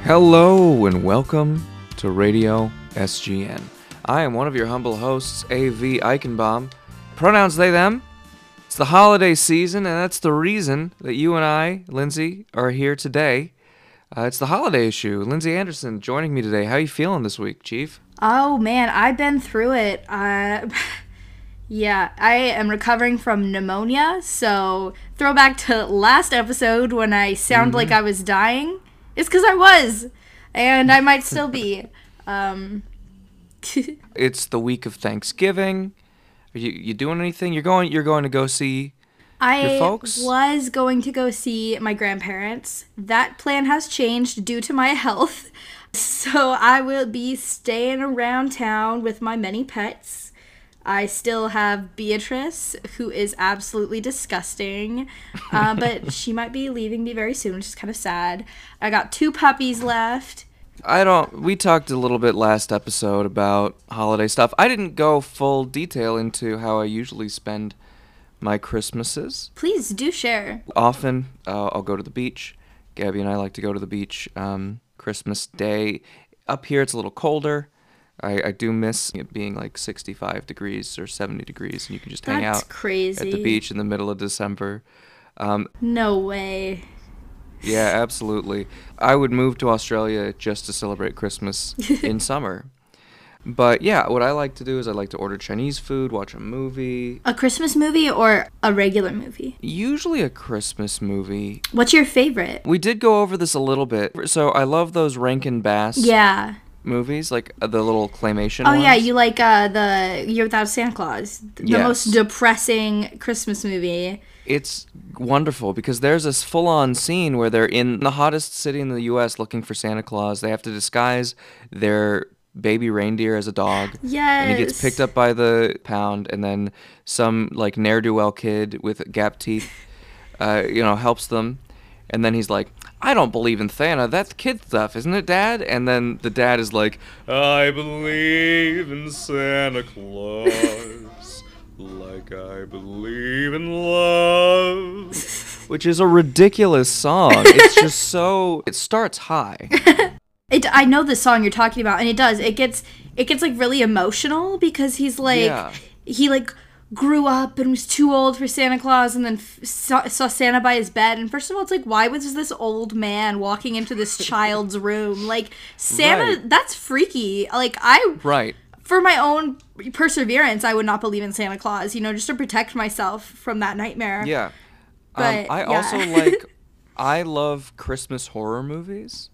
Hello and welcome to Radio SGN. I am one of your humble hosts, A.V. Eichenbaum. Pronouns they, them. It's the holiday season, and that's the reason that you and I, Lindsay, are here today. It's the holiday issue. Lindsay Anderson joining me today. How are you feeling this week, Chief? Oh, man, I've been through it. Yeah, I am recovering from pneumonia, so throwback to last episode when I sound like I was dying. It's because I was, and I might still be. It's the week of Thanksgiving. Are you doing anything? You're going to go see your folks? I was going to go see my grandparents. That plan has changed due to my health, so I will be staying around town with my many pets. I still have Beatrice, who is absolutely disgusting, but she might be leaving me very soon, which is kind of sad. I got 2 puppies left. We talked a little bit last episode about holiday stuff. I didn't go full detail into how I usually spend my Christmases. Please do share. Often, I'll go to the beach. Gabby and I like to go to the beach Christmas Day. Up here, it's a little colder. I do miss it being like 65 degrees or 70 degrees, and you can just hang out crazy. at the beach in the middle of December. No way. Yeah, absolutely. I would move to Australia just to celebrate Christmas in summer. But yeah, what I like to do is I like to order Chinese food, watch a movie. A Christmas movie or a regular movie? Usually a Christmas movie. What's your favorite? We did go over this a little bit. So I love those Rankin Bass movies, like the little claymation ones. Yeah, you like the Year Without Santa Claus. The most depressing Christmas movie. It's wonderful because there's this full-on scene where they're in the hottest city in the U.S. looking for Santa Claus. They have to disguise their baby reindeer as a dog. Yes. And he gets picked up by the pound, and then some like ne'er-do-well kid with gap teeth, helps them. And then he's like, I don't believe in Santa. That's kid stuff, isn't it, Dad? And then the dad is like, I believe in Santa Claus like I believe in love. Which is a ridiculous song. It's just so... It starts high. I know the song you're talking about, and it does. It gets like really emotional because he's like... He like... grew up and was too old for Santa Claus, and then saw Santa by his bed. And first of all, it's like, why was this old man walking into this child's room? Like, Santa, that's freaky. Like, for my own perseverance, I would not believe in Santa Claus, just to protect myself from that nightmare. Yeah. But, also I love Christmas horror movies.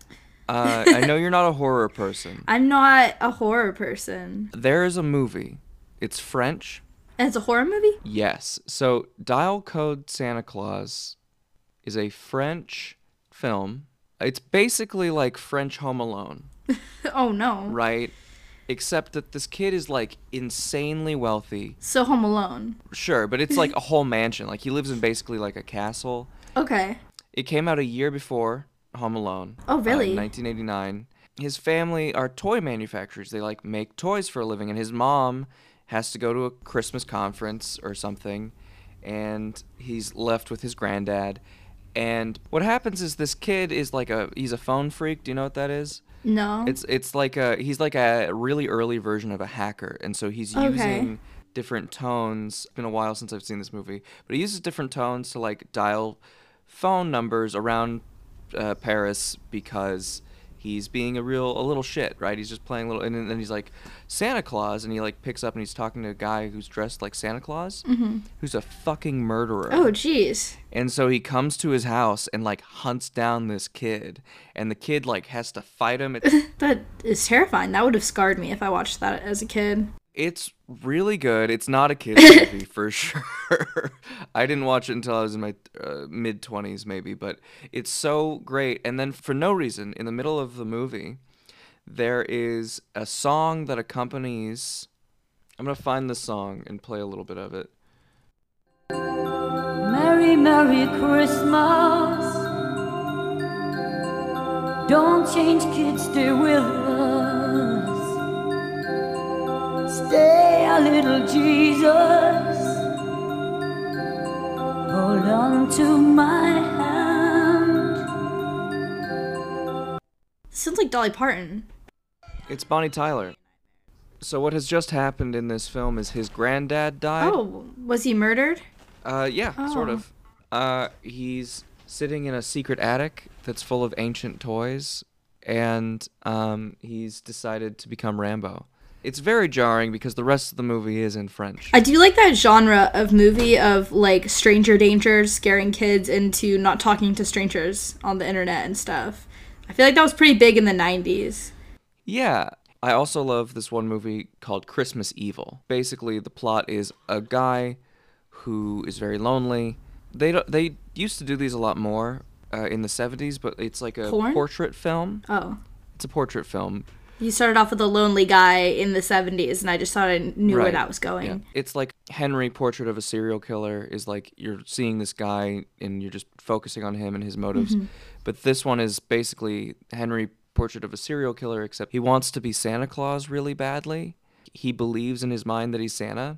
I know you're not a horror person. I'm not a horror person. There is a movie. It's French. And it's a horror movie? Yes. So, Dial Code Santa Claus is a French film. It's basically like French Home Alone. Oh, no. Right? Except that this kid is, like, insanely wealthy. So Home Alone. Sure, but it's like a whole mansion. Like, he lives in basically like a castle. Okay. It came out a year before Home Alone. Oh, really? In 1989. His family are toy manufacturers. They, like, make toys for a living. And his mom has to go to a Christmas conference or something, and he's left with his granddad. And what happens is this kid is like he's a phone freak. Do you know what that is? No. It's like he's like a really early version of a hacker, and so he's using different tones. It's been a while since I've seen this movie, but he uses different tones to like dial phone numbers around Paris because he's being a little shit, right? He's just playing and then he's like, Santa Claus, and he like picks up and he's talking to a guy who's dressed like Santa Claus, who's a fucking murderer. Oh, jeez. And so he comes to his house and like hunts down this kid, and the kid like has to fight him. That is terrifying. That would have scarred me if I watched that as a kid. It's really good. It's not a kid's movie for sure. I didn't watch it until I was in my mid-20s maybe, but it's so great. And then for no reason, in the middle of the movie, there is a song that accompanies... I'm going to find the song and play a little bit of it. Merry, Merry Christmas. Don't change, kids, stay with us. Stay a little, Jesus. Hold on to my hand. Sounds like Dolly Parton. It's Bonnie Tyler. So what has just happened in this film is his granddad died. Oh, was he murdered? Yeah, sort Oh. of. He's sitting in a secret attic that's full of ancient toys, and he's decided to become Rambo. It's very jarring because the rest of the movie is in French. I do like that genre of movie of like stranger danger, scaring kids into not talking to strangers on the internet and stuff. I feel like that was pretty big in the 90s. Yeah. I also love this one movie called Christmas Evil. Basically, the plot is a guy who is very lonely. They used to do these a lot more in the 70s, but it's like a Porn? portrait film. Oh. It's a portrait film. You started off with a lonely guy in the 70s, and I just thought I knew where Right. that was going. Yeah. It's like Henry, Portrait of a Serial Killer, is like you're seeing this guy and you're just focusing on him and his motives. Mm-hmm. But this one is basically Henry, Portrait of a Serial Killer, except he wants to be Santa Claus really badly. He believes in his mind that he's Santa.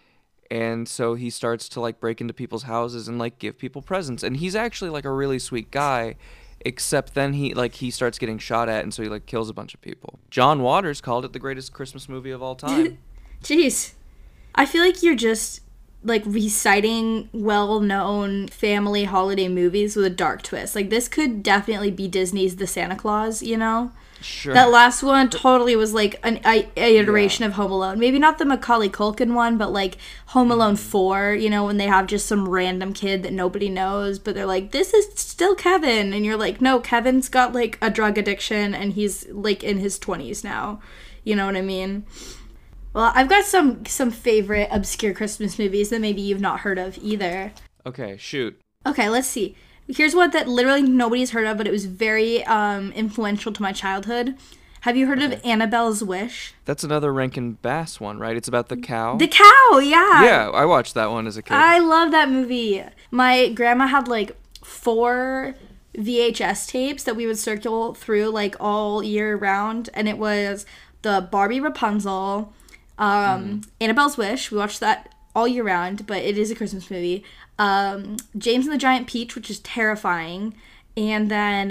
And so he starts to like break into people's houses and like give people presents. And he's actually like a really sweet guy, except then he starts getting shot at, and so he like kills a bunch of people. John Waters called it the greatest Christmas movie of all time. Jeez. I feel like you're just like reciting well-known family holiday movies with a dark twist. Like this could definitely be Disney's The Santa Claus, you know? Sure. That last one totally was like a iteration of Home Alone. Maybe not the Macaulay Culkin one, but like Home Alone 4, you know, when they have just some random kid that nobody knows, but they're like, this is still Kevin. And you're like, no, Kevin's got like a drug addiction and he's like in his 20s now. You know what I mean? Well, I've got some favorite obscure Christmas movies that maybe you've not heard of either. Okay, shoot. Okay, let's see. Here's one that literally nobody's heard of, but it was very influential to my childhood. Have you heard of Annabelle's Wish? That's another Rankin Bass one, right? It's about the cow. The cow, yeah. Yeah, I watched that one as a kid. I love that movie. My grandma had like 4 VHS tapes that we would circle through like all year round, and it was the Barbie Rapunzel, Annabelle's Wish. We watched that all year round, but it is a Christmas movie. James and the Giant Peach, which is terrifying, and then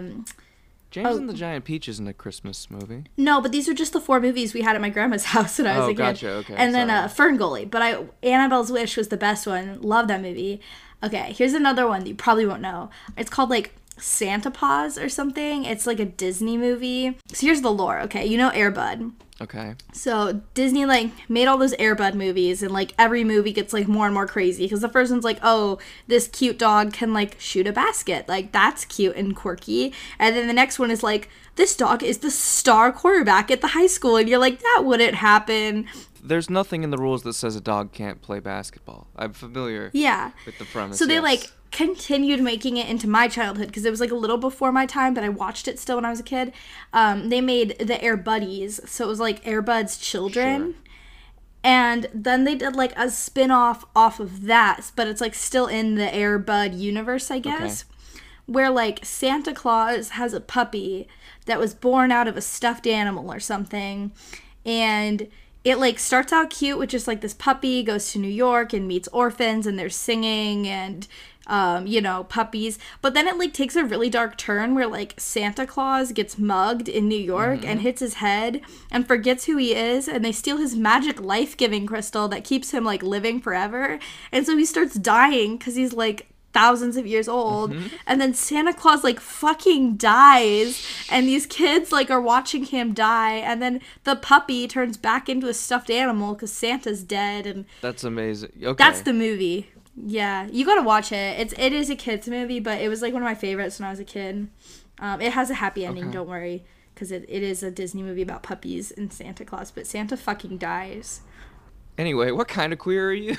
James and the Giant Peach isn't a Christmas movie. no, but these were just the 4 movies we had at my grandma's house when I was a kid. Gotcha, okay, And then sorry. Ferngully, but Annabelle's Wish was the best one. Love that movie. Okay, here's another one that you probably won't know. It's called like Santa Paws or something. It's like a Disney movie. So here's the lore. Okay, you know Air Bud. Okay. So Disney like made all those Air Bud movies, and like every movie gets like more and more crazy because the first one's like, oh, this cute dog can like shoot a basket, like that's cute and quirky, and then the next one is like, this dog is the star quarterback at the high school, and you're like, that wouldn't happen. There's nothing in the rules that says a dog can't play basketball. I'm familiar Yeah. with the premise. So they yes. like continued making it into my childhood because it was like a little before my time, but I watched it still when I was a kid. They made the Air Buddies, so it was like Air Bud's children. Sure. And then they did like a spin-off off of that, but it's like still in the Air Bud universe, I guess. Where like Santa Claus has a puppy that was born out of a stuffed animal or something. And it like starts out cute with just like this puppy goes to New York and meets orphans and they're singing and you know, puppies. But then it like takes a really dark turn where like Santa Claus gets mugged in New York and hits his head and forgets who he is, and they steal his magic life-giving crystal that keeps him like living forever. And so he starts dying because he's like thousands of years old, and then Santa Claus like fucking dies, and these kids like are watching him die, and then the puppy turns back into a stuffed animal because Santa's dead, and That's amazing. Okay. that's the movie. Yeah, you gotta watch it. It is a kids movie, but it was like one of my favorites when I was a kid. It has a happy ending, Okay. don't worry, because it is a Disney movie about puppies and Santa Claus, but Santa fucking dies. Anyway, what kind of queer are you?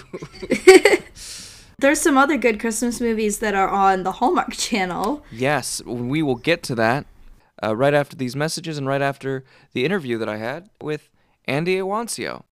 There's some other good Christmas movies that are on the Hallmark Channel. Yes, we will get to that right after these messages and right after the interview that I had with Andy Iwancio.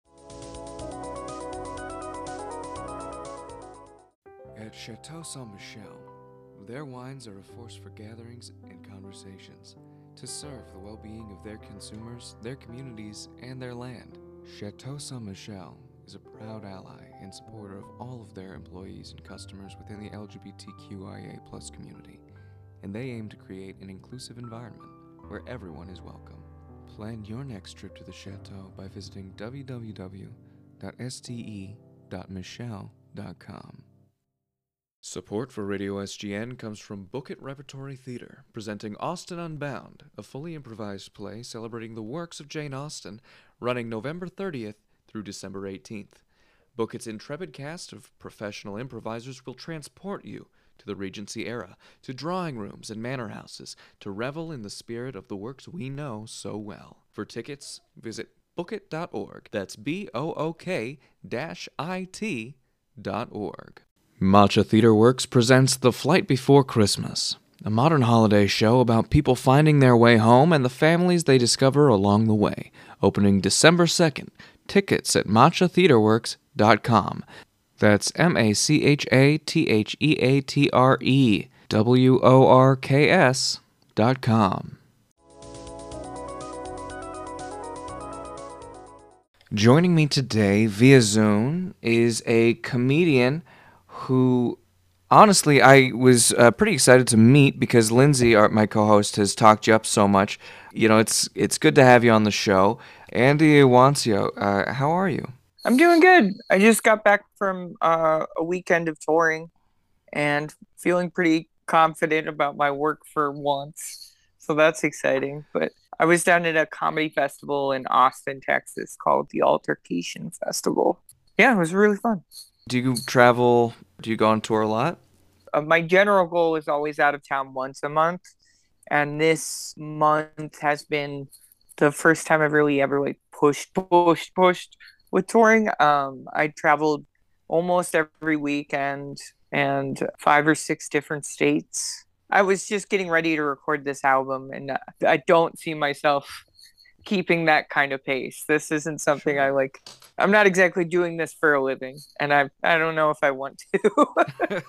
At Chateau Saint Michel, their wines are a force for gatherings and conversations to serve the well-being of their consumers, their communities, and their land. Chateau Saint Michel is a proud ally and supporter of all of their employees and customers within the LGBTQIA+ community, and they aim to create an inclusive environment where everyone is welcome. Plan your next trip to the chateau by visiting www.ste.michelle.com. Support for Radio SGN comes from Book It Repertory Theater, presenting Austen Unbound, a fully improvised play celebrating the works of Jane Austen, running November 30th through December 18th. Book It's intrepid cast of professional improvisers will transport you to the Regency era, to drawing rooms and manor houses, to revel in the spirit of the works we know so well. For tickets, visit bookit.org. That's BOOK-IT.org. Matcha Theater Works presents The Flight Before Christmas, a modern holiday show about people finding their way home and the families they discover along the way. Opening December 2nd. Tickets at matchatheaterworks.com. That's MACHATHEATREWORKS.com. Joining me today via Zoom is a comedian who, honestly, I was pretty excited to meet because Lindsay, my co-host, has talked you up so much. You know, it's good to have you on the show. Andy Iwancio, how are you? I'm doing good. I just got back from a weekend of touring and feeling pretty confident about my work for once. So that's exciting. But I was down at a comedy festival in Austin, Texas called the Altercation Festival. Yeah, it was really fun. Do you travel? Do you go on tour a lot? My general goal is always out of town once a month. And this month has been the first time I've really ever like pushed with touring. I traveled almost every weekend and 5 or 6 different states. I was just getting ready to record this album, and I don't see myself keeping that kind of pace. This isn't something I like. I'm not exactly doing this for a living, and I don't know if I want to.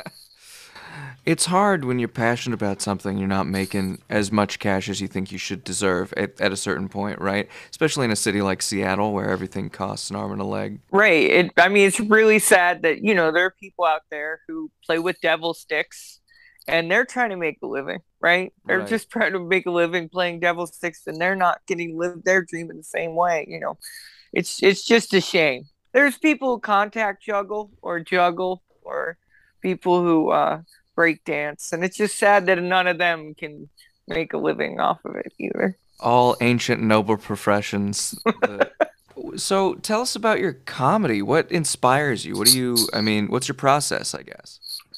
It's hard when you're passionate about something, you're not making as much cash as you think you should deserve at a certain point, right? Especially in a city like Seattle where everything costs an arm and a leg. Right. It's really sad that, there are people out there who play with devil sticks and they're trying to make a living, right? They're just trying to make a living playing devil sticks, and they're not getting to live their dream in the same way, It's just a shame. There's people who contact juggle or people who break dance, and it's just sad that none of them can make a living off of it either. All ancient noble professions. So tell us about your comedy. What inspires you? What's your process, I guess?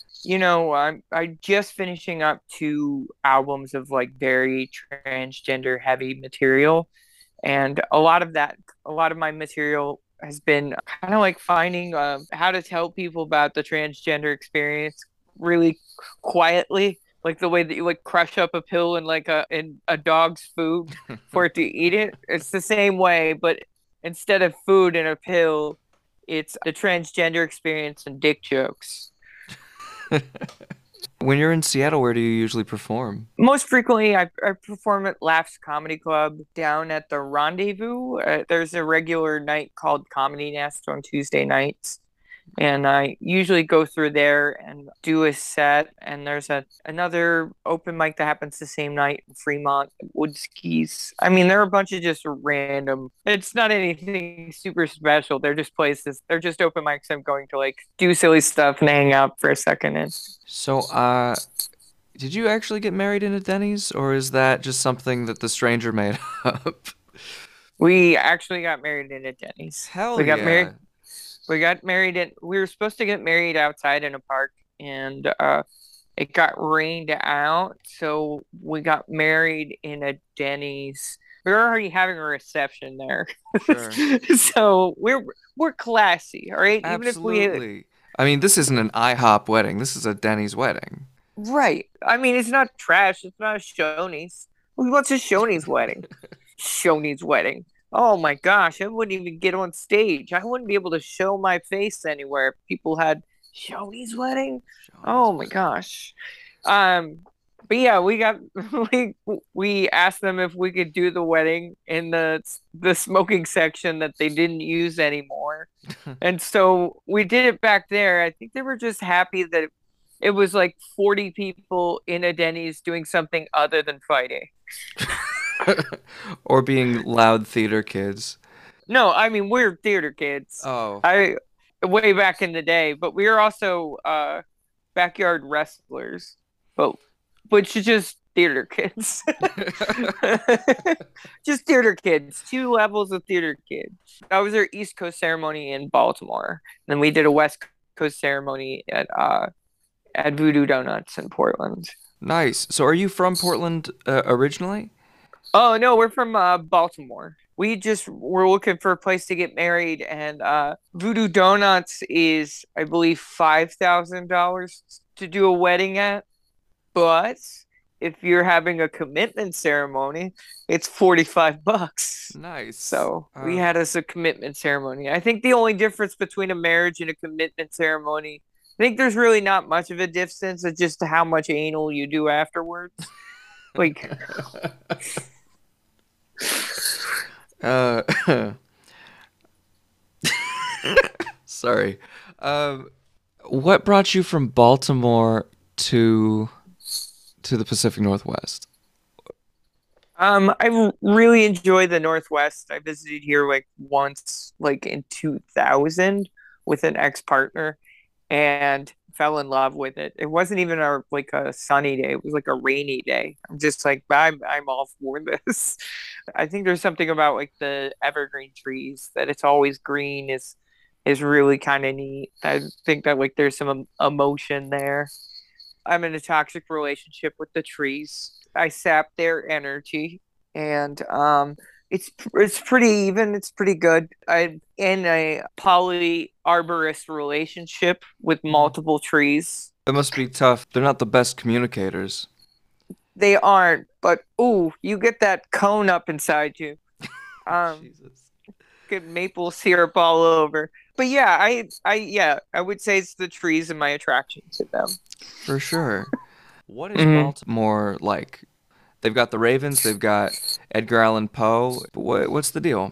I'm just finishing up 2 albums of like very transgender heavy material, and a lot of my material has been kind of like finding how to tell people about the transgender experience really quietly, like the way that you like crush up a pill in like in a dog's food for it to eat it. It's the same way, but instead of food in a pill, it's the transgender experience and dick jokes. When you're in Seattle, where do you usually perform? Most frequently, I perform at Laughs Comedy Club down at the Rendezvous. There's a regular night called Comedy Nest on Tuesday nights, and I usually go through there and do a set. And there's another open mic that happens the same night in Fremont, Woodskis. There are a bunch of just random. It's not anything super special. They're just places. They're just open mics I'm going to like do silly stuff and hang out for a second. So, did you actually get married in a Denny's, or is that just something that the stranger made up? We actually got married in a Denny's. Hell yeah. We got married we were supposed to get married outside in a park, and it got rained out, so we got married in a Denny's. We were already having a reception there. Sure. So we're classy, all right? Absolutely. This isn't an IHOP wedding. This is a Denny's wedding. Right. It's not trash. It's not a Shoney's. What's a Shoney's wedding? Shoney's wedding. Oh my gosh, I wouldn't even get on stage. I wouldn't be able to show my face anywhere if people had Shoney's wedding. Oh my gosh. But yeah, we asked them if we could do the wedding in the smoking section that they didn't use anymore. And so we did it back there. I think they were just happy that It was like 40 people in a Denny's doing something other than fighting. Or being loud theater kids. No, I mean we're theater kids. Oh. I way back in the day, but we were also backyard wrestlers, but which is just theater kids. Just theater kids. Two levels of theater kids. That was our East Coast ceremony in Baltimore. And then we did a West Coast ceremony at Voodoo Donuts in Portland. Nice. So are you from Portland originally? Oh no, we're from Baltimore. We just were looking for a place to get married, and Voodoo Donuts is, I believe, $5,000 to do a wedding at. But if you're having a commitment ceremony, it's $45. Nice. So we had us a commitment ceremony. I think the only difference between a marriage and a commitment ceremony, I think there's really not much of a difference. It's just how much anal you do afterwards. Like, sorry. What brought you from Baltimore to the Pacific Northwest? I really enjoy the Northwest. I visited here like once, like in 2000 with an ex-partner and fell in love with it. It wasn't even like a sunny day. It was like a rainy day. I'm just like, I'm all for this. I think there's something about like the evergreen trees that it's always green is really kind of neat. I think that like there's some emotion there. I'm in a toxic relationship with the trees. I sap their energy, and it's pretty even. It's pretty good. I'm in a polyarborist relationship with multiple trees. That must be tough. They're not the best communicators. They aren't, but ooh, you get that cone up inside you. Jesus. Get maple syrup all over. But yeah, I would say it's the trees and my attraction to them. For sure. What is Baltimore like? They've got the Ravens, they've got Edgar Allan Poe. What's the deal?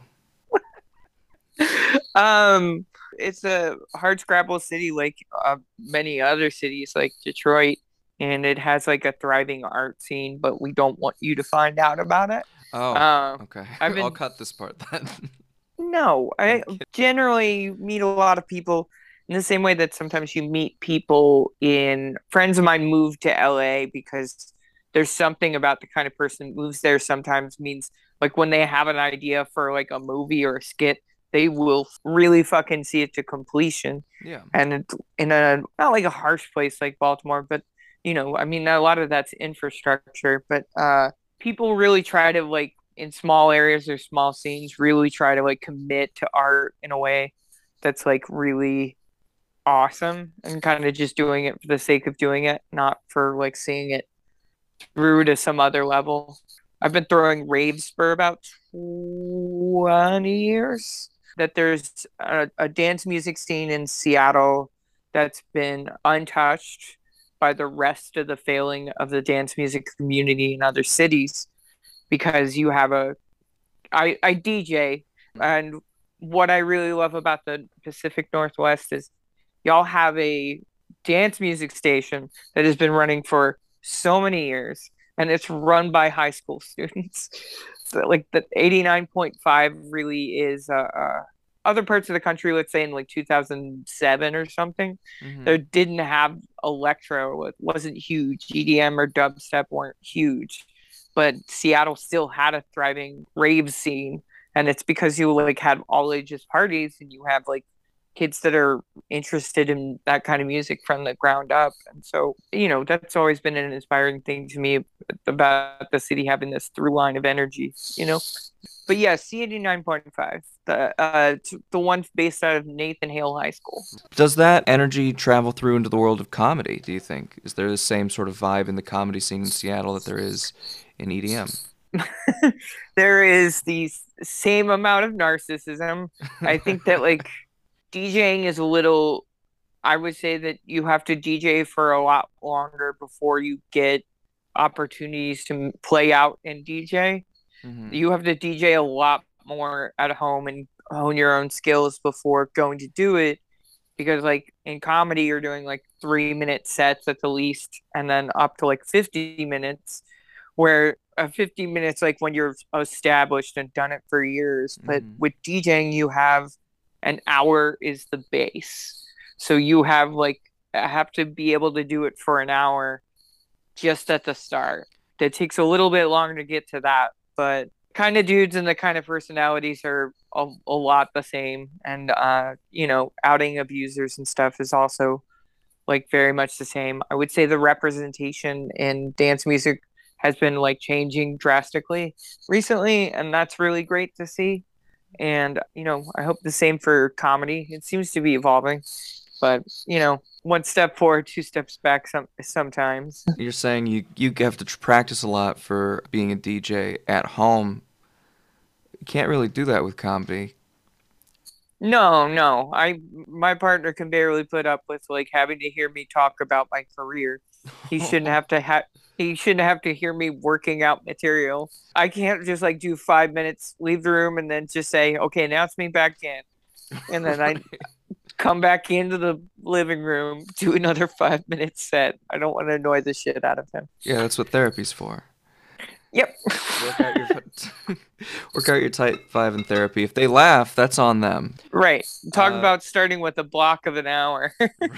It's a hardscrabble city like many other cities like Detroit, and it has like a thriving art scene, but we don't want you to find out about it. Oh, okay. I'll cut this part then. No, I generally meet a lot of people in the same way that sometimes you meet people friends of mine moved to LA because there's something about the kind of person that moves there sometimes means like when they have an idea for like a movie or a skit, they will really fucking see it to completion. Yeah. And it's in a, not like a harsh place like Baltimore, but I mean, a lot of that's infrastructure, but people really try to like in small areas or small scenes really try to like commit to art in a way that's like really awesome and kind of just doing it for the sake of doing it, not for like seeing it through to some other level. I've been throwing raves for about 20 years. That there's a dance music scene in Seattle that's been untouched by the rest of the failing of the dance music community in other cities because you have I DJ, and what I really love about the Pacific Northwest is y'all have a dance music station that has been running for so many years, and it's run by high school students. So like the 89.5 really is other parts of the country, let's say in like 2007 or something, there didn't have electro. It wasn't huge. EDM or dubstep weren't huge, but Seattle still had a thriving rave scene, and it's because you like had all ages parties and you have like kids that are interested in that kind of music from the ground up. And so, that's always been an inspiring thing to me about the city having this through line of energy, But yeah, C89.5, the one based out of Nathan Hale High School. Does that energy travel through into the world of comedy, do you think? Is there the same sort of vibe in the comedy scene in Seattle that there is in EDM? There is the same amount of narcissism. I think that like DJing is I would say that you have to DJ for a lot longer before you get opportunities to play out and DJ. You have to DJ a lot more at home and hone your own skills before going to do it. because like in comedy you're doing like 3 minute sets at the least, and then up to like 50 minutes, where 50 minutes like when you're established and done it for years. But Mm-hmm. with DJing you have an hour is the base, so you have to be able to do it for an hour just at the start. It takes a little bit longer to get to that, but kind of dudes and the kind of personalities are a lot the same. And outing abusers and stuff is also like very much the same. I would say the representation in dance music has been like changing drastically recently, and that's really great to see. And I hope the same for comedy. It seems to be evolving, but one step forward, two steps back sometimes. You're saying you have to practice a lot for being a DJ at home. You can't really do that with comedy. No, no. My partner can barely put up with like having to hear me talk about my career. He shouldn't have to hear me working out material. I can't just like do 5 minutes, leave the room, and then just say, "Okay, now it's me back in," and then I Right. come back into the living room, do another 5 minute set. I don't want to annoy the shit out of him. Yeah, that's what therapy's for. Yep. Work out your work out your type 5 in therapy. If they laugh, that's on them. Right. Talk Uh, about starting with a block of an hour.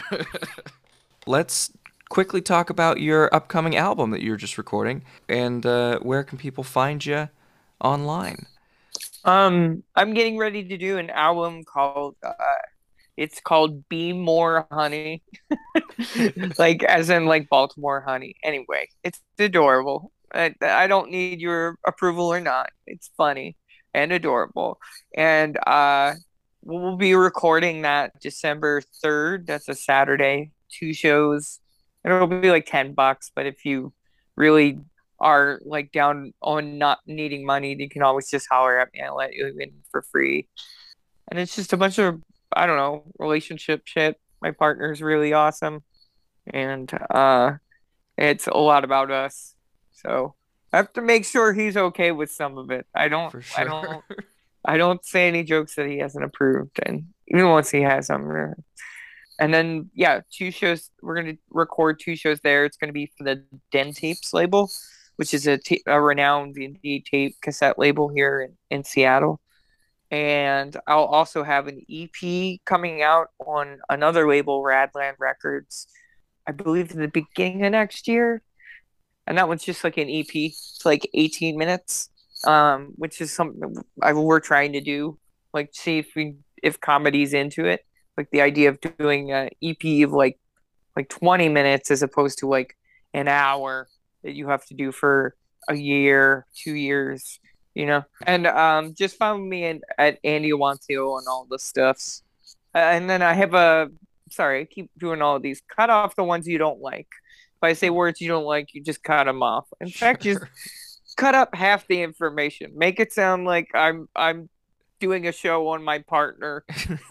Let's quickly talk about your upcoming album that you're just recording, and where can people find you online? I'm getting ready to do an album called it's called Be More Honey. Like as in like Baltimore honey. Anyway, it's adorable. I don't need your approval or not. It's funny and adorable. And we'll be recording that December 3rd. That's a Saturday. 2 shows. And it'll be like $10, but if you really are like down on not needing money, you can always just holler at me and I'll let you in for free. And it's just a bunch of, I don't know, relationship shit. My partner's really awesome, and it's a lot about us. So I have to make sure he's okay with some of it. For I sure. don't, I don't say any jokes that he hasn't approved, and even once he has, and then yeah, 2 shows. We're gonna record 2 shows there. It's gonna be for the Den Tapes label, which is a renowned indie tape cassette label here in Seattle. And I'll also have an EP coming out on another label, Radland Records, I believe in the beginning of next year. And that one's just like an EP. It's like 18 minutes, which is something we're trying to do. Like see if comedy's into it. Like the idea of doing an EP of like 20 minutes as opposed to like an hour that you have to do for a year, 2 years, And just follow me at Andy Awancio on all the stuffs. And then I have sorry, I keep doing all of these. Cut off the ones you don't like. If I say words you don't like, you just cut them off. In fact, just Sure. cut up half the information. Make it sound like I'm doing a show on my partner.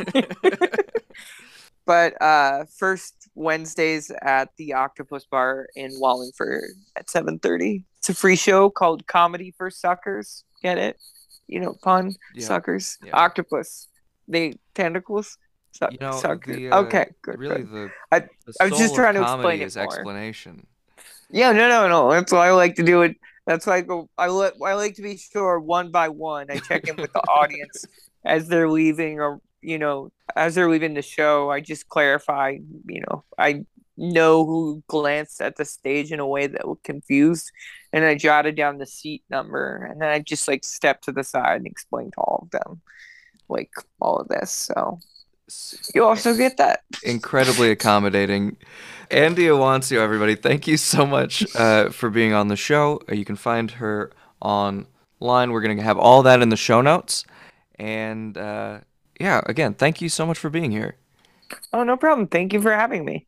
But first Wednesdays at the Octopus Bar in Wallingford at 7:30. It's a free show called Comedy for Suckers. Get it? Pun. Yeah. Suckers. Yeah. Octopus. The tentacles. Suckers. The Okay, good. really Good. I the I was soul just of trying to comedy explain it is more. explanation. Yeah, no. That's why I like to do it. That's why I go. I like to be sure one by one. I check in with the audience as they're leaving, or as they're leaving the show. I just clarify. I know who glanced at the stage in a way that was confused, and I jotted down the seat number, and then I just like step to the side and explain to all of them, like all of this. So you also get that. Incredibly accommodating. Andy Awancio, everybody, thank you so much for being on the show. You can find her online. We're going to have all that in the show notes. And yeah, again, thank you so much for being here. Oh, no problem. Thank you for having me.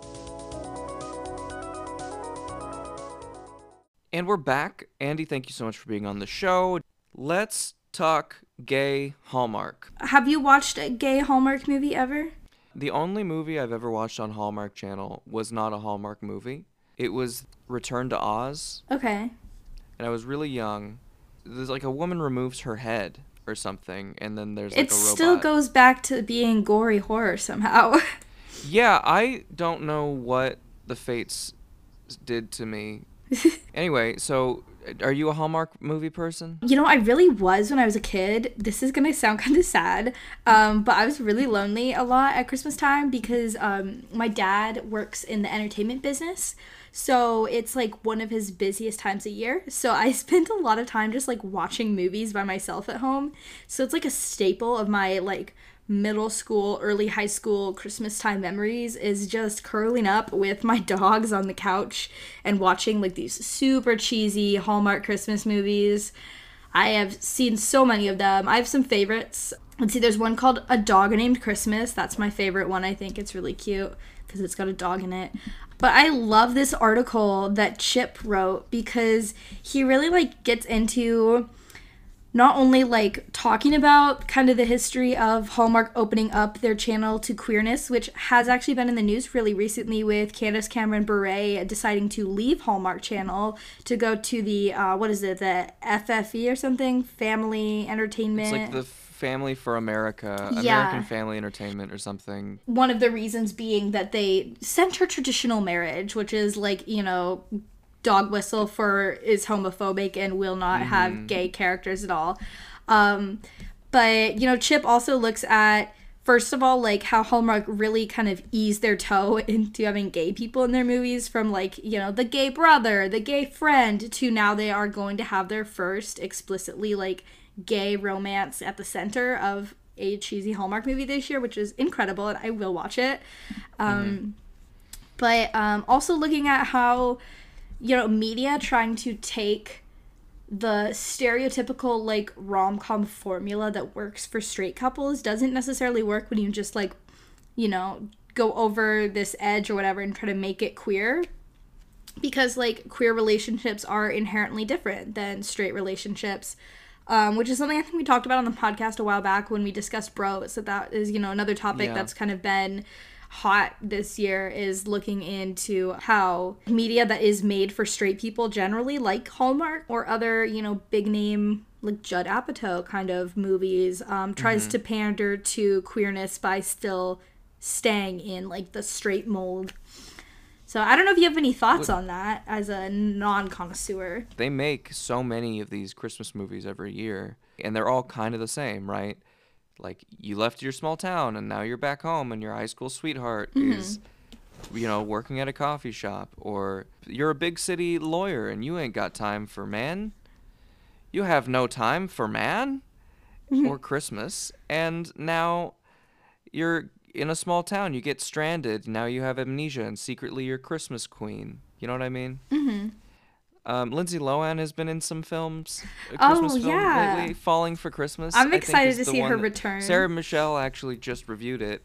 And we're back. Andy, thank you so much for being on the show. Let's talk gay Hallmark. Have you watched a gay Hallmark movie ever? The only movie I've ever watched on Hallmark Channel was not a Hallmark movie. It was Return to Oz, Okay. and I was really young. There's like a woman removes her head, or something, and then there's like It a robot. still goes back to being gory horror somehow. Yeah, I don't know what the Fates did to me. Anyway, so are you a Hallmark movie person? You know, I really was when I was a kid. This is gonna sound kind of sad, but I was really lonely a lot at Christmas time because my dad works in the entertainment business. So it's like one of his busiest times a year. So I spent a lot of time just like watching movies by myself at home. So it's like a staple of my like middle school, early high school Christmas time memories is just curling up with my dogs on the couch and watching like these super cheesy Hallmark Christmas movies. I have seen so many of them. I have some favorites. Let's see, there's one called A Dog Named Christmas. That's my favorite one. I think it's really cute because it's got a dog in it. But I love this article that Chip wrote because he really like gets into not only like talking about kind of the history of Hallmark opening up their channel to queerness, which has actually been in the news really recently with Candace Cameron Bure deciding to leave Hallmark Channel to go to the the FFE or something, Family Entertainment. It's like the Family for America, Yeah. American Family Entertainment or something. One of the reasons being that they center traditional marriage, which is like, you know, dog whistle for is homophobic and will not have gay characters at all. But, you know, Chip also looks at, first of all, like how Hallmark really kind of eased their toe into having gay people in their movies from like, you know, the gay brother, the gay friend, to now they are going to have their first explicitly like gay romance at the center of a cheesy Hallmark movie this year, which is incredible and I will watch it. But also looking at how, you know, media trying to take the stereotypical like rom-com formula that works for straight couples doesn't necessarily work when you just like, you know, go over this edge or whatever and try to make it queer, because like queer relationships are inherently different than straight relationships, which is something I think we talked about on the podcast a while back when we discussed bros. So that is, you know, another topic that's kind of been hot this year, is looking into how media that is made for straight people generally, like Hallmark or other, you know, big name like Judd Apatow kind of movies, tries to pander to queerness by still staying in like the straight mold. So I don't know if you have any thoughts on that as a non-connoisseur. They make so many of these Christmas movies every year, and they're all kind of the same, right? Like, you left your small town, and now you're back home, and your high school sweetheart is, you know, working at a coffee shop. Or you're a big city lawyer, and you ain't got time for man. You have no time for man or Christmas. And now you're in a small town. You get stranded. Now you have amnesia, and secretly you're Christmas queen. You know what I mean? Lindsay Lohan has been in some films, a Christmas film lately, Falling for Christmas. I'm I think, excited is to the see one her that return. Sarah Michelle actually just reviewed it.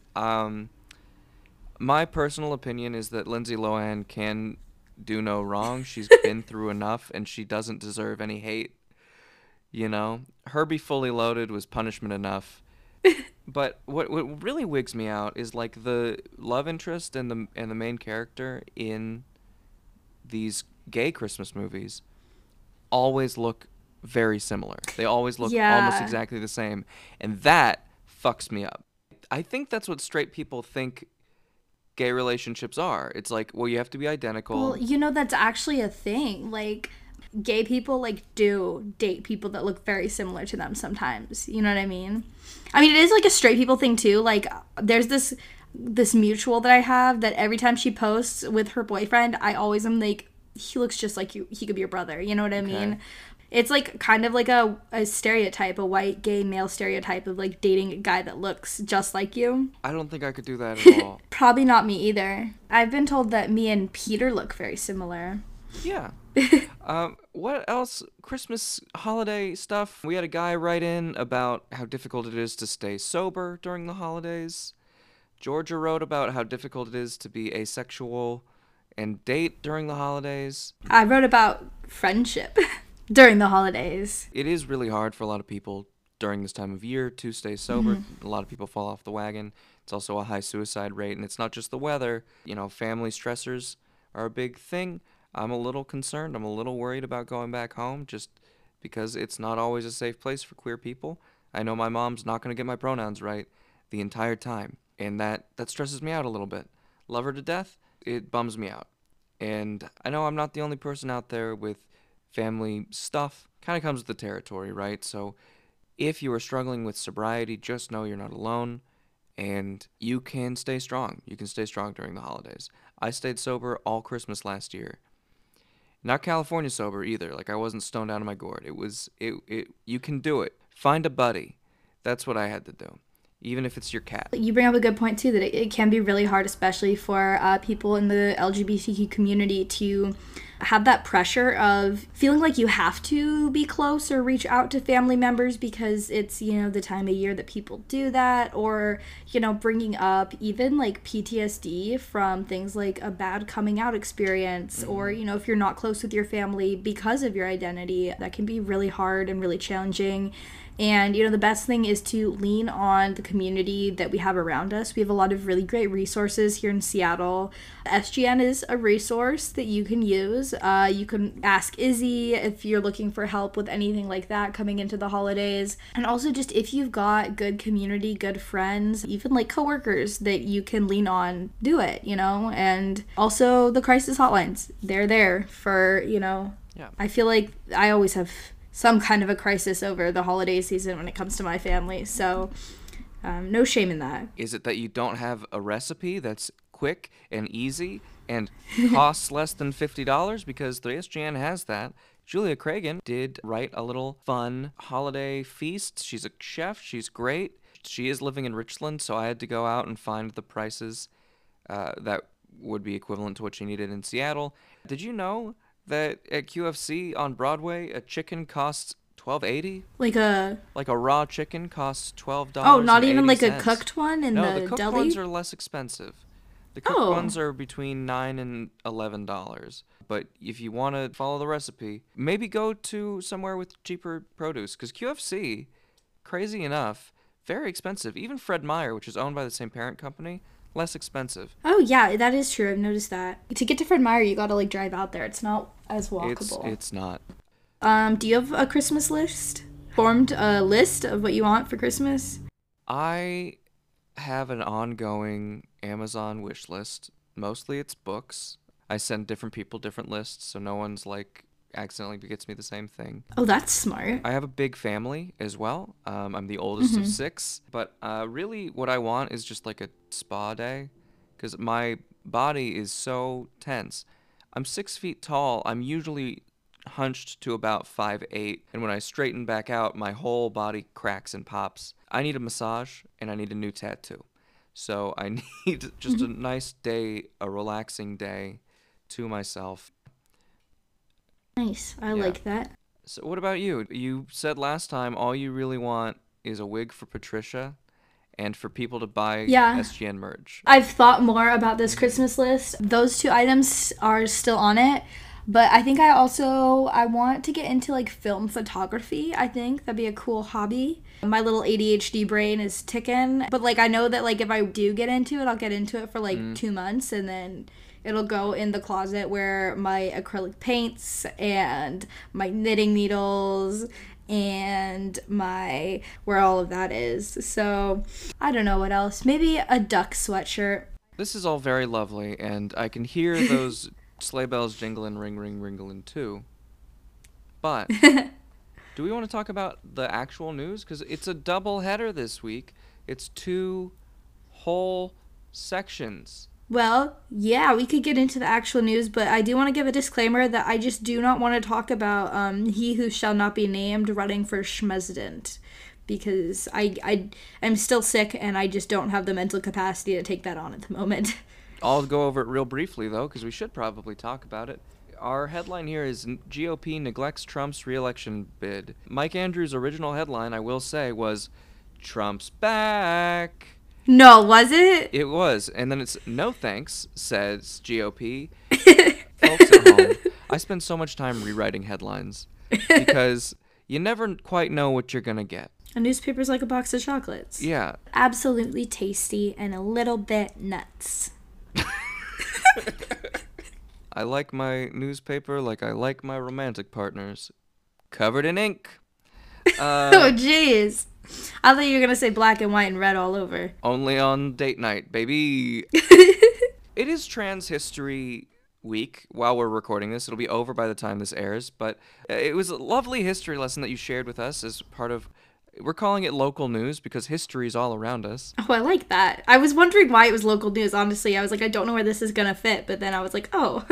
My personal opinion is that Lindsay Lohan can do no wrong. She's been through enough, and she doesn't deserve any hate. You know, Herbie Fully Loaded was punishment enough. But what really wigs me out is like the love interest and the main character in these gay Christmas movies always look very similar. They always look almost exactly the same, and that fucks me up. I think that's what straight people think gay relationships are. It's like, well, you have to be identical. Well, you know, that's actually a thing. Like, gay people like do date people that look very similar to them sometimes. You know what I mean? I mean, it is like a straight people thing too. Like, there's this mutual that I have that every time she posts with her boyfriend, I always am like, he looks just like you. He could be your brother. You know what I mean? It's like kind of like a stereotype, a white gay male stereotype of like dating a guy that looks just like you. I don't think I could do that at all. Probably not me either. I've been told that me and Peter look very similar. Yeah. What else? Christmas holiday stuff. We had a guy write in about how difficult it is to stay sober during the holidays. Georgia wrote about how difficult it is to be asexual and date during the holidays. I wrote about friendship during the holidays. It is really hard for a lot of people during this time of year to stay sober. A lot of people fall off the wagon. It's also a high suicide rate, and it's not just the weather. You know, family stressors are a big thing. I'm a little concerned. I'm a little worried about going back home just because it's not always a safe place for queer people. I know my mom's not going to get my pronouns right the entire time, and that stresses me out a little bit. Love her to death, it bums me out. And I know I'm not the only person out there with family stuff. Kind of comes with the territory, right? So if you are struggling with sobriety, just know you're not alone, and you can stay strong. You can stay strong during the holidays. I stayed sober all Christmas last year. Not California sober either. Like, I wasn't stoned out of my gourd. You can do it. Find a buddy. That's what I had to do. Even if it's your cat. You bring up a good point, too, that it can be really hard, especially for people in the LGBTQ community, to have that pressure of feeling like you have to be close or reach out to family members because it's, you know, the time of year that people do that, or, you know, bringing up even like PTSD from things like a bad coming out experience, or, you know, if you're not close with your family because of your identity, that can be really hard and really challenging. And, you know, the best thing is to lean on the community that we have around us. We have a lot of really great resources here in Seattle. SGN is a resource that you can use. You can ask Izzy if you're looking for help with anything like that coming into the holidays. And also just if you've got good community, good friends, even like coworkers that you can lean on, do it, you know? And also the crisis hotlines. They're there for, you know, I feel like I always have some kind of a crisis over the holiday season when it comes to my family. So no shame in that. Is it that you don't have a recipe that's quick and easy and costs less than $50? Because the SGN has that. Julia Cragen did write a little fun holiday feast. She's a chef. She's great. She is living in Richland, so I had to go out and find the prices that would be equivalent to what she needed in Seattle. Did you know that at QFC on Broadway, a chicken costs $12.80? Like a raw chicken costs $12. Oh, not even like a cooked one in the deli? No, the cooked ones are less expensive. The cooked ones are between $9 and $11. But if you want to follow the recipe, maybe go to somewhere with cheaper produce. Because QFC, crazy enough, very expensive. Even Fred Meyer, which is owned by the same parent company, less expensive. Oh, yeah, that is true. I've noticed that. To get to Fred Meyer, you gotta, like, drive out there. It's not as walkable. It's not. Do you have a Christmas list? Formed a list of what you want for Christmas? I have an ongoing Amazon wish list. Mostly it's books. I send different people different lists, so no one's, like, accidentally gets me the same thing. Oh, that's smart. I have a big family as well. I'm the oldest of 6, but really what I want is just like a spa day, because my body is so tense. I'm 6 feet tall. I'm usually hunched to about 5'8", and when I straighten back out, my whole body cracks and pops. I need a massage, and I need a new tattoo. So I need just a nice day, a relaxing day to myself. Nice. I like that. So what about you? You said last time all you really want is a wig for Patricia and for people to buy SGN merch. I've thought more about this Christmas list. Those 2 items are still on it. But I think I want to get into like film photography. I think that'd be a cool hobby. My little ADHD brain is ticking. But like I know that like if I do get into it, I'll get into it for like 2 months, and then it'll go in the closet where my acrylic paints and my knitting needles and where all of that is. So I don't know what else. Maybe a duck sweatshirt. This is all very lovely, and I can hear those sleigh bells jingling, ring, ring, ringling too. But do we want to talk about the actual news? Because it's a double header this week. It's 2 whole sections. Well, yeah, we could get into the actual news, but I do want to give a disclaimer that I just do not want to talk about he who shall not be named running for Schmesident, because I'm still sick and I just don't have the mental capacity to take that on at the moment. I'll go over it real briefly, though, because we should probably talk about it. Our headline here is GOP neglects Trump's re-election bid. Mike Andrews' original headline, I will say, was Trump's back. No, was it? It was. And then it's no thanks, says GOP. Folks at home, I spend so much time rewriting headlines because you never quite know what you're going to get. A newspaper's like a box of chocolates. Yeah. Absolutely tasty and a little bit nuts. I like my newspaper like I like my romantic partners. Covered in ink. Oh, jeez. I thought you were gonna say black and white and red all over. Only on date night, baby. It is Trans History Week while we're recording this. It'll be over by the time this airs, but it was a lovely history lesson that you shared with us as part of... We're calling it local news because history is all around us. Oh, I like that. I was wondering why it was local news, honestly. I was like, I don't know where this is gonna fit, but then I was like, oh,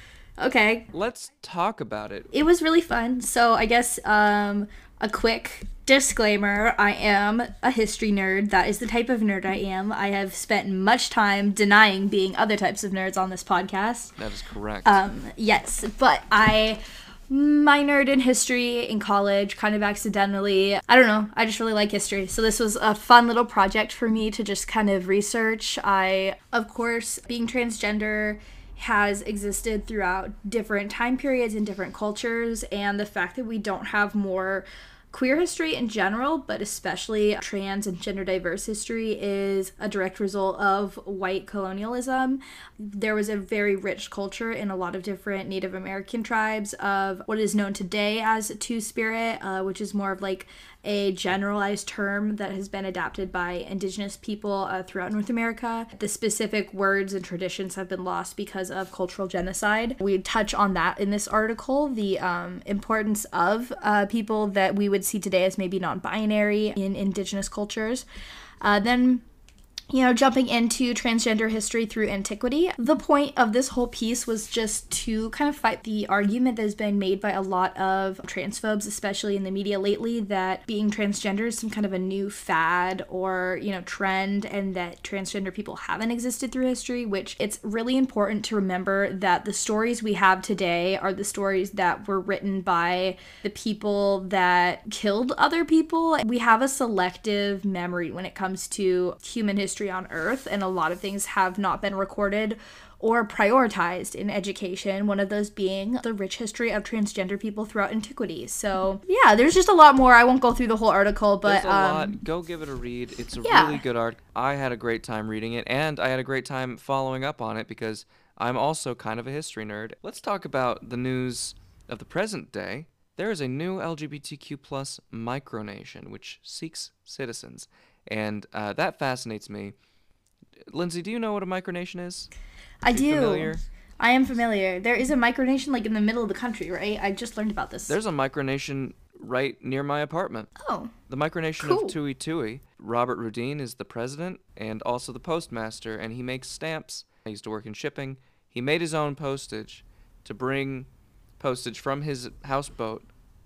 okay. Let's talk about it. It was really fun. So I guess a quick disclaimer, I am a history nerd. That is the type of nerd I am. I have spent much time denying being other types of nerds on this podcast. That is correct. Yes, but I minored in history in college, kind of accidentally. I don't know, I just really like history. So this was a fun little project for me to just kind of research. Of course, being transgender has existed throughout different time periods and different cultures, and the fact that we don't have more queer history in general, but especially trans and gender diverse history, is a direct result of white colonialism. There was a very rich culture in a lot of different Native American tribes of what is known today as Two-Spirit, which is more of like a generalized term that has been adapted by indigenous people throughout North America. The specific words and traditions have been lost because of cultural genocide. We touch on that in this article, the importance of people that we would see today as maybe non-binary in indigenous cultures. Then jumping into transgender history through antiquity. The point of this whole piece was just to kind of fight the argument that has been made by a lot of transphobes, especially in the media lately, that being transgender is some kind of a new fad or, trend, and that transgender people haven't existed through history, which it's really important to remember that the stories we have today are the stories that were written by the people that killed other people. We have a selective memory when it comes to human history on Earth, and a lot of things have not been recorded or prioritized in education, one of those being the rich history of transgender people throughout antiquity. So yeah, there's just a lot more. I won't go through the whole article, but there's a lot. Go give it a read. It's a really good art. I had a great time reading it, and I had a great time following up on it because I'm also kind of a history nerd. Let's talk about the news of the present day. There is a new LGBTQ plus micronation which seeks citizens. And that fascinates me. Lindsay, do you know what a micronation is? I do. Familiar? I am familiar. There is a micronation like in the middle of the country, right? I just learned about this. There's a micronation right near my apartment. Oh. The micronation of Tui Tui. Robert Rudin is the president and also the postmaster, and he makes stamps. He used to work in shipping. He made his own postage to bring postage from his houseboat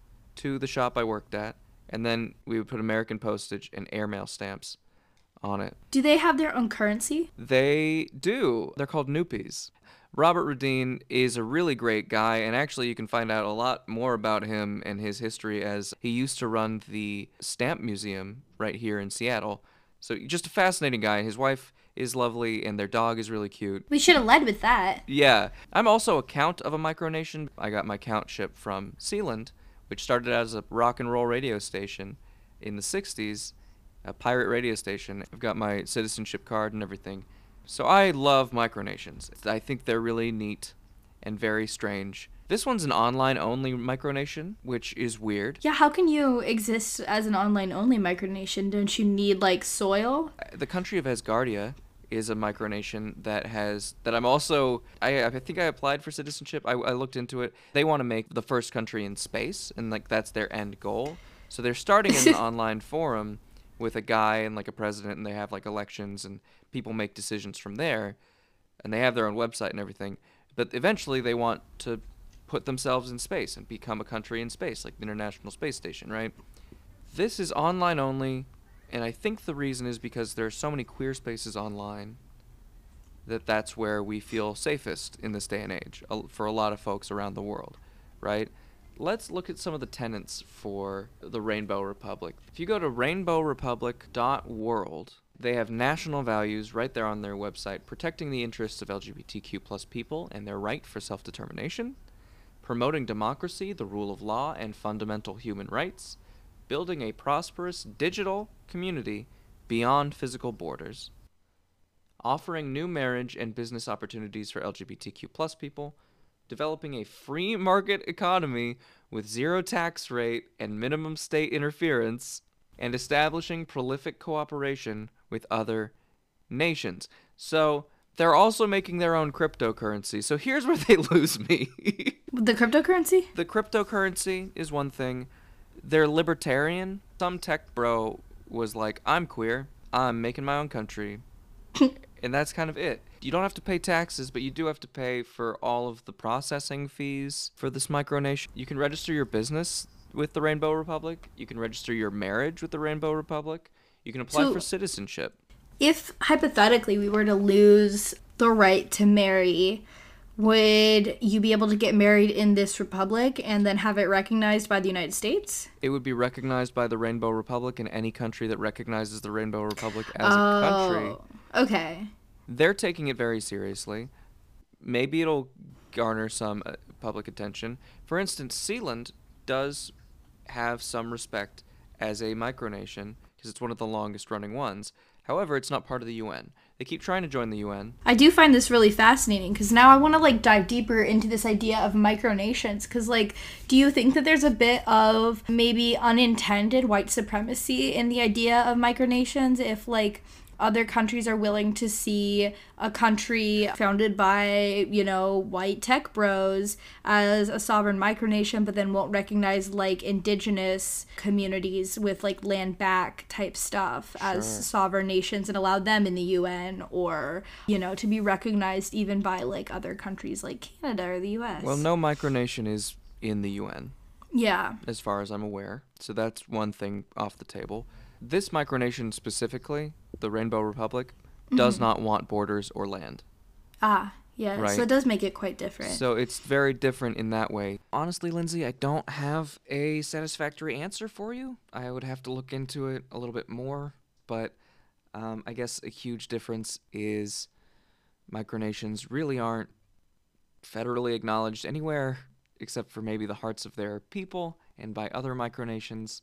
to the shop I worked at. And then we would put American postage and airmail stamps on it. Do they have their own currency? They do. They're called Nupees. Robert Rudin is a really great guy, and actually you can find out a lot more about him and his history as he used to run the Stamp Museum right here in Seattle. So just a fascinating guy. His wife is lovely, and their dog is really cute. We should have led with that. Yeah. I'm also a count of a micronation. I got my countship from Sealand, which started as a rock and roll radio station in the 60s, a pirate radio station. I've got my citizenship card and everything. So I love micronations. I think they're really neat and very strange. This one's an online-only micronation, which is weird. Yeah, how can you exist as an online-only micronation? Don't you need, soil? The country of Asgardia is a micronation that I'm also, I think I applied for citizenship. I looked into it. They want to make the first country in space, and that's their end goal. So they're starting in an online forum with a guy and a president, and they have elections, and people make decisions from there, and they have their own website and everything. But eventually they want to put themselves in space and become a country in space, like the International Space Station, right? This is online only. And I think the reason is because there are so many queer spaces online that's where we feel safest in this day and age for a lot of folks around the world, right? Let's look at some of the tenets for the Rainbow Republic. If you go to rainbowrepublic.world, they have national values right there on their website, protecting the interests of LGBTQ plus people and their right for self-determination, promoting democracy, the rule of law, and fundamental human rights, building a prosperous digital community beyond physical borders, offering new marriage and business opportunities for LGBTQ plus people, developing a free market economy with zero tax rate and minimum state interference, and establishing prolific cooperation with other nations. So they're also making their own cryptocurrency. So here's where they lose me. The cryptocurrency? The cryptocurrency is one thing. They're libertarian. Some tech bro was like, I'm queer. I'm making my own country. And that's kind of it. You don't have to pay taxes, but you do have to pay for all of the processing fees for this micronation. You can register your business with the Rainbow Republic. You can register your marriage with the Rainbow Republic. You can apply for citizenship. If, hypothetically, we were to lose the right to marry, would you be able to get married in this republic and then have it recognized by the United States? It would be recognized by the Rainbow Republic in any country that recognizes the Rainbow Republic as a country. Okay. They're taking it very seriously. Maybe it'll garner some public attention. For instance, Sealand does have some respect as a micronation because it's one of the longest running ones. However, it's not part of the UN. They keep trying to join the UN. I do find this really fascinating because now I want to dive deeper into this idea of micronations because do you think that there's a bit of maybe unintended white supremacy in the idea of micronations if other countries are willing to see a country founded by, white tech bros as a sovereign micronation, but then won't recognize indigenous communities with land back type stuff as sovereign nations and allow them in the UN or, to be recognized even by other countries like Canada or the US. Well, no micronation is in the UN. Yeah. As far as I'm aware. So that's one thing off the table. This micronation specifically, the Rainbow Republic, does not want borders or land. Ah, yeah. Right? So it does make it quite different. So it's very different in that way. Honestly, Lindsay, I don't have a satisfactory answer for you. I would have to look into it a little bit more. But I guess a huge difference is micronations really aren't federally acknowledged anywhere except for maybe the hearts of their people and by other micronations.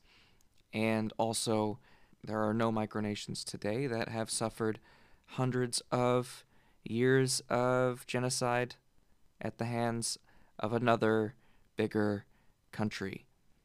And also, there are no micronations today that have suffered hundreds of years of genocide at the hands of another bigger country.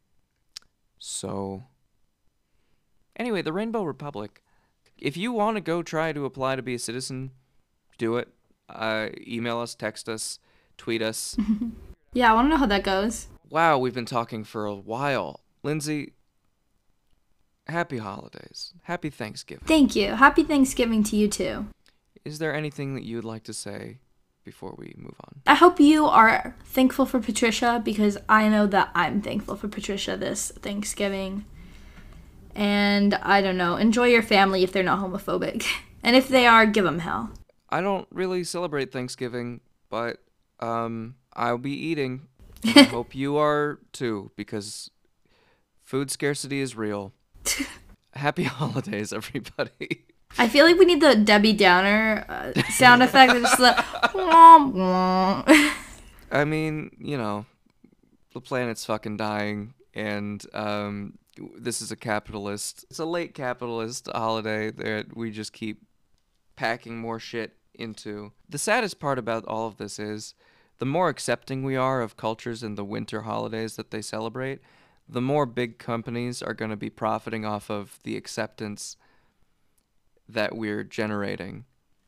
So, anyway, the Rainbow Republic. If you want to go try to apply to be a citizen, do it. Email us, text us, tweet us. Yeah, I want to know how that goes. Wow, we've been talking for a while. Lindsay, happy holidays. Happy Thanksgiving. Thank you. Happy Thanksgiving to you too. Is there anything that you'd like to say before we move on? I hope you are thankful for Patricia because I know that I'm thankful for Patricia this Thanksgiving. And I don't know, enjoy your family if they're not homophobic. And if they are, give them hell. I don't really celebrate Thanksgiving, but I'll be eating. I hope you are too because food scarcity is real. Happy holidays, everybody. I feel like we need the Debbie Downer sound effect. Just womp womp. I mean, the planet's fucking dying, and this is it's a late capitalist holiday that we just keep packing more shit into. The saddest part about all of this is the more accepting we are of cultures and the winter holidays that they celebrate, the more big companies are going to be profiting off of the acceptance that we're generating.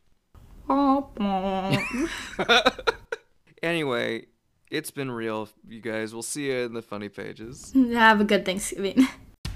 Anyway, it's been real, you guys. We'll see you in the funny pages. Have a good Thanksgiving.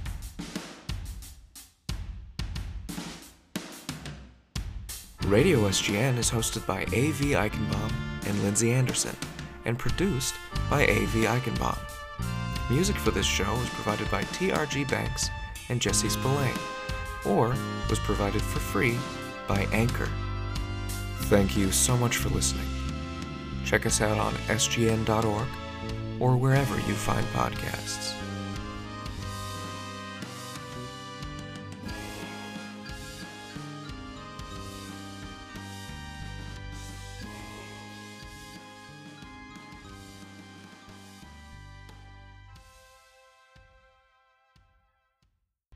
Radio SGN is hosted by A.V. Eichenbaum and Lindsay Anderson, and produced by A.V. Eichenbaum. Music for this show was provided by T.R.G. Banks and Jesse Spillane, or was provided for free by Anchor. Thank you so much for listening. Check us out on sgn.org or wherever you find podcasts.